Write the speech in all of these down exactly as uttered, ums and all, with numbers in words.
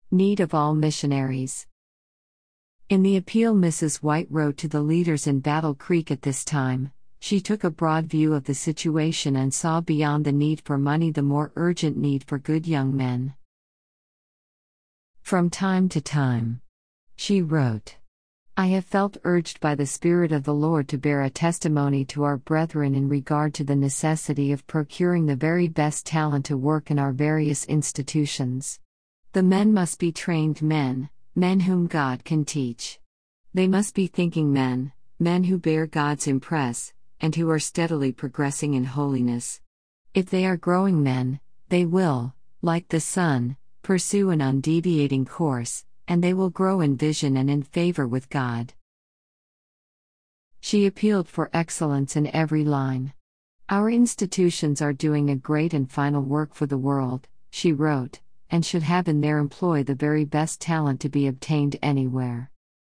Need of all missionaries. In the appeal Missus White wrote to the leaders in Battle Creek at this time, she took a broad view of the situation and saw beyond the need for money the more urgent need for good young men. From time to time, she wrote, I have felt urged by the Spirit of the Lord to bear a testimony to our brethren in regard to the necessity of procuring the very best talent to work in our various institutions. The men must be trained men, men whom God can teach. They must be thinking men, men who bear God's impress, and who are steadily progressing in holiness. If they are growing men, they will, like the sun, pursue an undeviating course, and they will grow in vision and in favor with God. She appealed for excellence in every line. Our institutions are doing a great and final work for the world, she wrote, and should have in their employ the very best talent to be obtained anywhere.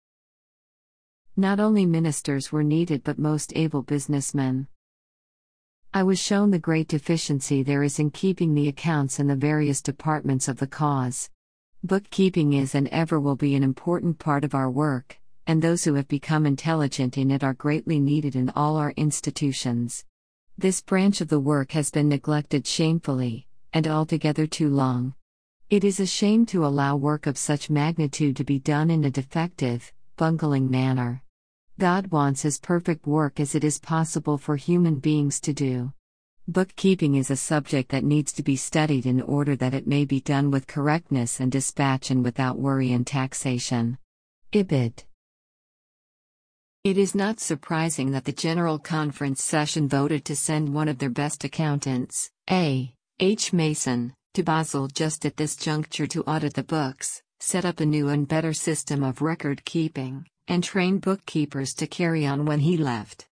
Not only ministers were needed but most able businessmen. I was shown the great deficiency there is in keeping the accounts in the various departments of the cause. Bookkeeping is and ever will be an important part of our work, and those who have become intelligent in it are greatly needed in all our institutions. This branch of the work has been neglected shamefully, and altogether too long. It is a shame to allow work of such magnitude to be done in a defective, bungling manner. God wants as perfect work as it is possible for human beings to do. Bookkeeping is a subject that needs to be studied in order that it may be done with correctness and dispatch and without worry and taxation. Ibid. It is not surprising that the General Conference session voted to send one of their best accountants, A. H. Mason, to Basel just at this juncture to audit the books, set up a new and better system of record keeping, and train bookkeepers to carry on when he left.